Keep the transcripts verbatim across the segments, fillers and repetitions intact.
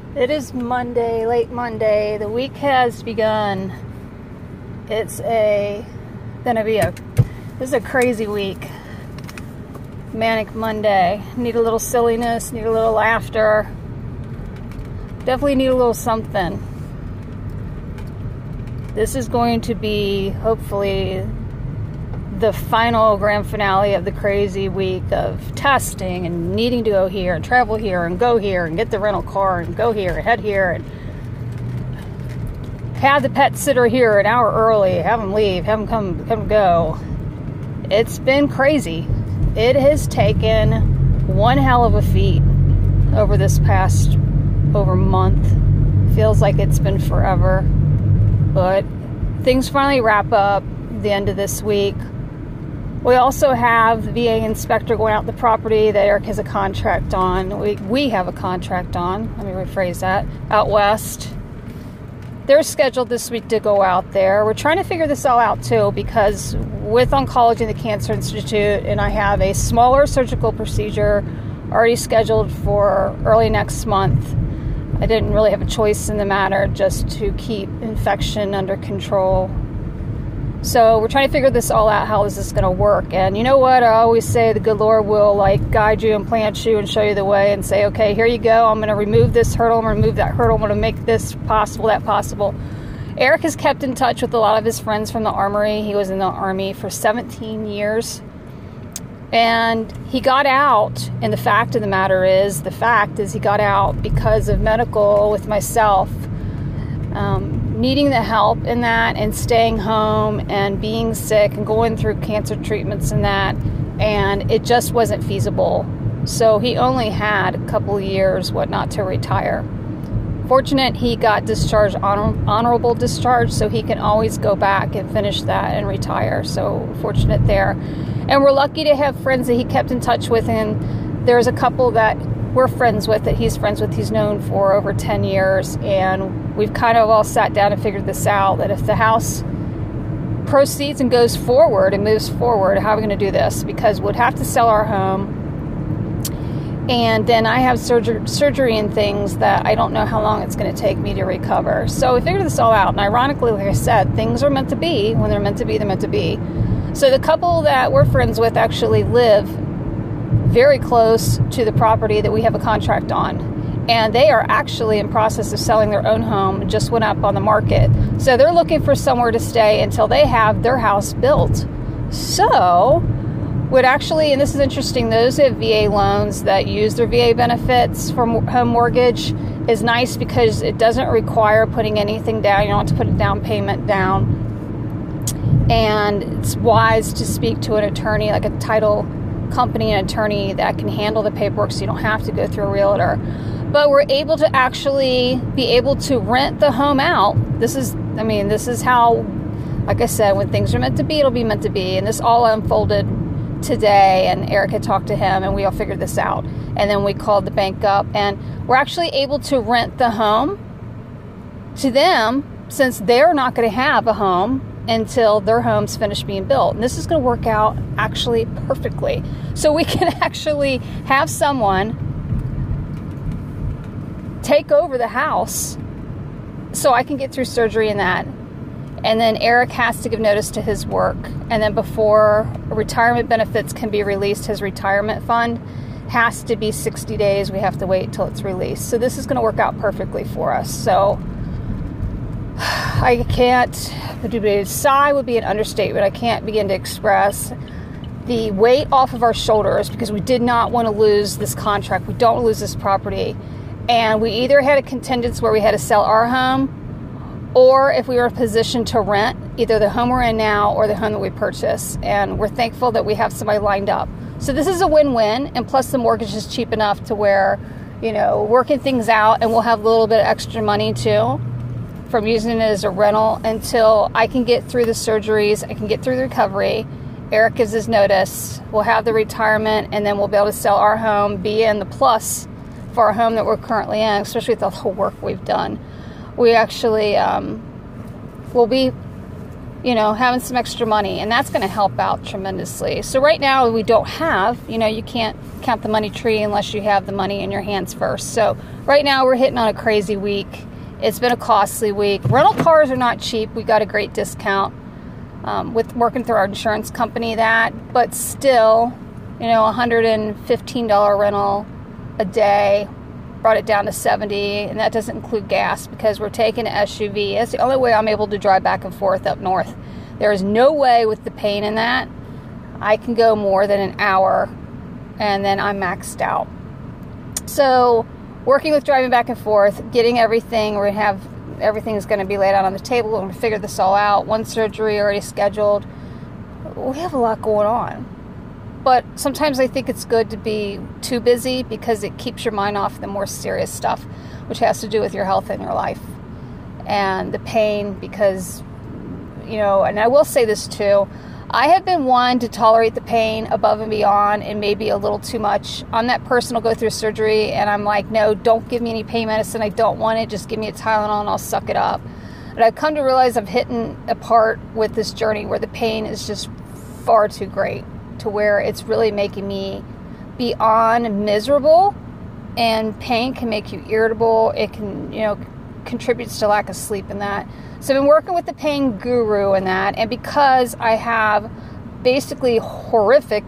It is Monday, late Monday. The week has begun. It's a gonna be a this is a crazy week. Manic Monday. Need a little silliness, need a little laughter. Definitely need a little something. This is going to be hopefully the final grand finale of the crazy week of testing and needing to go here and travel here and go here and get the rental car and go here and head here and have the pet sitter here an hour early, have them leave, have them come, come go. It's been crazy. It has taken one hell of a feat over this past over month. Feels like it's been forever, but things finally wrap up the end of this week. We also have the V A inspector going out the property that Eric has a contract on. We, we have a contract on, let me rephrase that, out west. They're scheduled this week to go out there. We're trying to figure this all out too, because with oncology and the Cancer Institute, and I have a smaller surgical procedure already scheduled for early next month. I didn't really have a choice in the matter just to keep infection under control. So we're trying to figure this all out. How is this going to work? And you know what? I always say the good Lord will like guide you and plant you and show you the way and say, okay, here you go. I'm going to remove this hurdle. I'm going to remove that hurdle. I'm going to make this possible, that possible. Eric has kept in touch with a lot of his friends from the Armory. He was in the Army for seventeen years. And he got out. And the fact of the matter is, the fact is he got out because of medical with myself. Um, needing the help in that and staying home and being sick and going through cancer treatments and that, and it just wasn't feasible. So he only had a couple of years, whatnot, to retire. Fortunate he got discharged, honor, honorable discharge, so he can always go back and finish that and retire. So fortunate there. And we're lucky to have friends that he kept in touch with, and there's a couple that we're friends with, that he's friends with, he's known for over ten years, and we've kind of all sat down and figured this out, that if the house proceeds and goes forward and moves forward, how are we going to do this? Because we'd have to sell our home, and then I have surgery, surgery and things that I don't know how long it's going to take me to recover. So we figured this all out, and ironically, like I said, things are meant to be. When they're meant to be, they're meant to be. So the couple that we're friends with actually live very close to the property that we have a contract on. And they are actually in process of selling their own home, just went up on the market. So they're looking for somewhere to stay until they have their house built. So, would actually, and this is interesting, those who have V A loans that use their V A benefits for home mortgage is nice because it doesn't require putting anything down. You don't have to put a down payment down. And it's wise to speak to an attorney, like a title company and attorney that can handle the paperwork, so you don't have to go through a realtor. But we're able to actually be able to rent the home out. This is, I mean, this is how, like I said, when things are meant to be, it'll be meant to be. And this all unfolded today, and Eric had talked to him, and we all figured this out. And then we called the bank up, and we're actually able to rent the home to them, since they're not going to have a home until their home's finished being built. And this is going to work out actually perfectly. So we can actually have someone take over the house so I can get through surgery and that. And then Eric has to give notice to his work. And then before retirement benefits can be released, his retirement fund has to be sixty days. We have to wait till it's released. So this is going to work out perfectly for us. So I can't, sigh would be an understatement. I can't begin to express the weight off of our shoulders, because we did not want to lose this contract. We don't lose this property. And we either had a contingency where we had to sell our home, or if we were in a position to rent either the home we're in now or the home that we purchased. And we're thankful that we have somebody lined up. So this is a win-win. And plus the mortgage is cheap enough to where, you know, working things out, and we'll have a little bit of extra money too from using it as a rental until I can get through the surgeries, I can get through the recovery. Eric gives his notice, we'll have the retirement, and then we'll be able to sell our home, be in the plus for our home that we're currently in, especially with the whole work we've done. We actually um, will be you know, having some extra money, and that's going to help out tremendously. So right now we don't have, you know, you can't count the money tree unless you have the money in your hands first. So right now we're hitting on a crazy week. It's been a costly week. Rental cars are not cheap. We got a great discount um, with working through our insurance company that, but still, you know, one hundred fifteen dollars rental a day, brought it down to seventy, and that doesn't include gas because we're taking an S U V. That's the only way I'm able to drive back and forth up north. There is no way with the pain in that I can go more than an hour and then I'm maxed out. So working with driving back and forth, getting everything, we're going to have everything is going to be laid out on the table. We're going to figure this all out. One surgery already scheduled. We have a lot going on. But sometimes I think it's good to be too busy because it keeps your mind off the more serious stuff, which has to do with your health and your life. And the pain because, you know, and I will say this too, I have been one to tolerate the pain above and beyond and maybe a little too much. I'm that person who'll go through surgery and I'm like, no, don't give me any pain medicine. I don't want it. Just give me a Tylenol and I'll suck it up. But I've come to realize I'm hitting a part with this journey where the pain is just far too great to where it's really making me beyond miserable, and pain can make you irritable. It can, you know, contributes to lack of sleep in that. So I've been working with the pain guru in that, and because I have basically horrific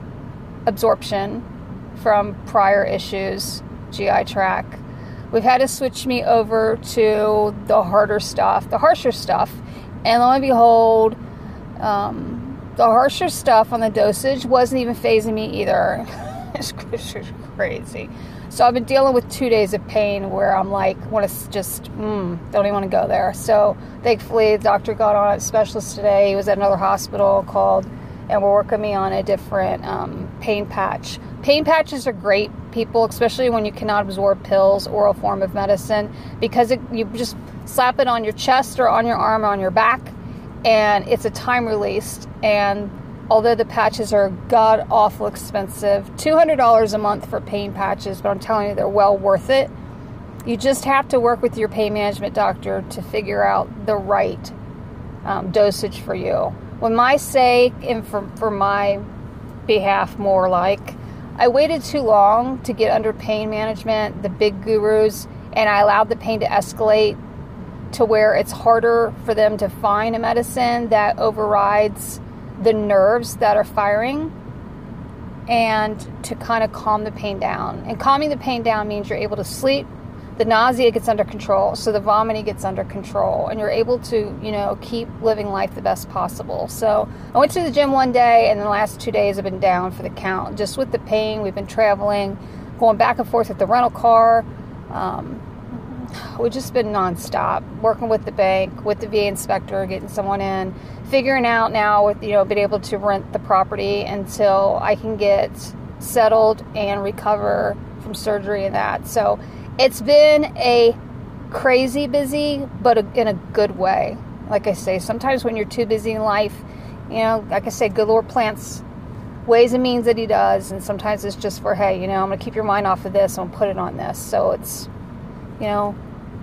absorption from prior issues, G I tract, we've had to switch me over to the harder stuff, the harsher stuff, and lo and behold, um, the harsher stuff on the dosage wasn't even phasing me either. It's crazy. So I've been dealing with two days of pain where I'm like, want to just, mm, don't even want to go there. So thankfully, the doctor got on a specialist today. He was at another hospital called, and we're working me on a different um, pain patch. Pain patches are great, people, especially when you cannot absorb pills, oral form of medicine, because it, you just slap it on your chest or on your arm or on your back, and it's a time released. And although the patches are god-awful expensive, two hundred dollars a month for pain patches, but I'm telling you, they're well worth it. You just have to work with your pain management doctor to figure out the right um, dosage for you. When my sake, and for, for my behalf more like, I waited too long to get under pain management, the big gurus, and I allowed the pain to escalate to where it's harder for them to find a medicine that overrides the nerves that are firing, and to kind of calm the pain down. And calming the pain down means you're able to sleep, the nausea gets under control, so the vomiting gets under control, and you're able to, you know, keep living life the best possible. So I went to the gym one day, and the last two days I've been down for the count. Just with the pain, we've been traveling, going back and forth with the rental car. Um, we've just been nonstop, working with the bank, with the V A inspector, getting someone in, figuring out now with, you know, being able to rent the property until I can get settled and recover from surgery and that. So it's been a crazy busy, but a, in a good way. Like I say, sometimes when you're too busy in life, you know, like I say, good Lord plants ways and means that he does. And sometimes it's just for, hey, you know, I'm going to keep your mind off of this. I'm going to put it on this. So it's, you know,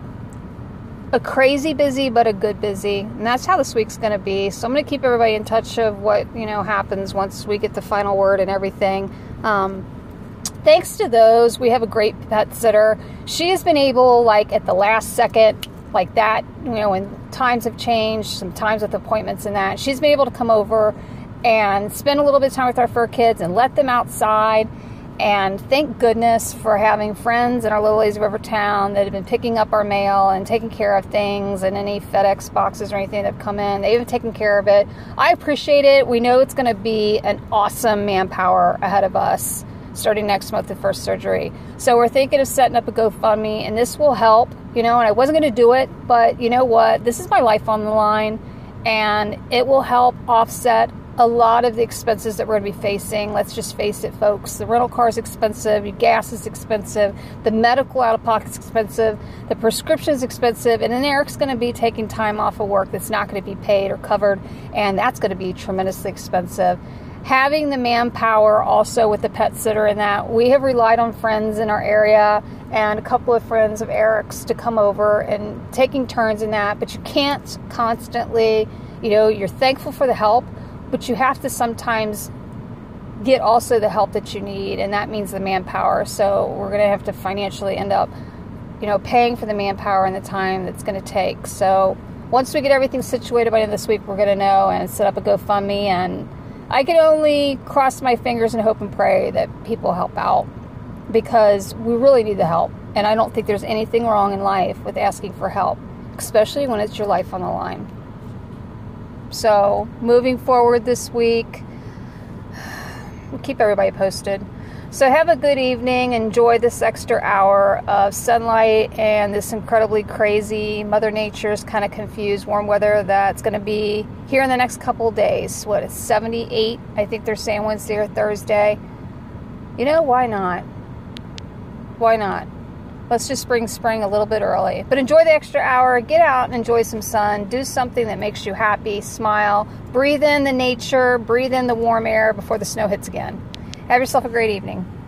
a crazy busy, but a good busy. And that's how this week's going to be. So I'm going to keep everybody in touch of what, you know, happens once we get the final word and everything. Um, thanks to those, we have a great pet sitter. She has been able, like, at the last second, like that, you know, when times have changed, sometimes with appointments and that, she's been able to come over and spend a little bit of time with our fur kids and let them outside. And thank goodness for having friends in our little lazy river town that have been picking up our mail and taking care of things, and any FedEx boxes or anything that have come in. They've taken care of it. I appreciate it. We know it's going to be an awesome manpower ahead of us starting next month with first surgery. So we're thinking of setting up a GoFundMe, and this will help, you know, and I wasn't going to do it, but you know what? This is my life on the line, and it will help offset a lot of the expenses that we're going to be facing. Let's just face it, folks. The rental car is expensive. Your gas is expensive. The medical out-of-pocket is expensive. The prescription is expensive. And then Eric's going to be taking time off of work that's not going to be paid or covered, and that's going to be tremendously expensive. Having the manpower also with the pet sitter in that, we have relied on friends in our area and a couple of friends of Eric's to come over and taking turns in that, but you can't constantly, You know, you're thankful for the help, but you have to sometimes get also the help that you need, and that means the manpower. So we're going to have to financially end up, you know, paying for the manpower and the time that's going to take. So once we get everything situated by the end of this week, we're going to know and set up a GoFundMe, and I can only cross my fingers and hope and pray that people help out, because we really need the help. And I don't think there's anything wrong in life with asking for help, especially when it's your life on the line. So moving forward this week, we'll keep everybody posted. So have a good evening. Enjoy this extra hour of sunlight and this incredibly crazy Mother Nature's kind of confused warm weather that's going to be here in the next couple of days. What, it's seventy-eight, I think they're saying, Wednesday or Thursday. You know, why not? Why not? Let's just bring spring a little bit early. But enjoy the extra hour. Get out and enjoy some sun. Do something that makes you happy. Smile. Breathe in the nature. Breathe in the warm air before the snow hits again. Have yourself a great evening.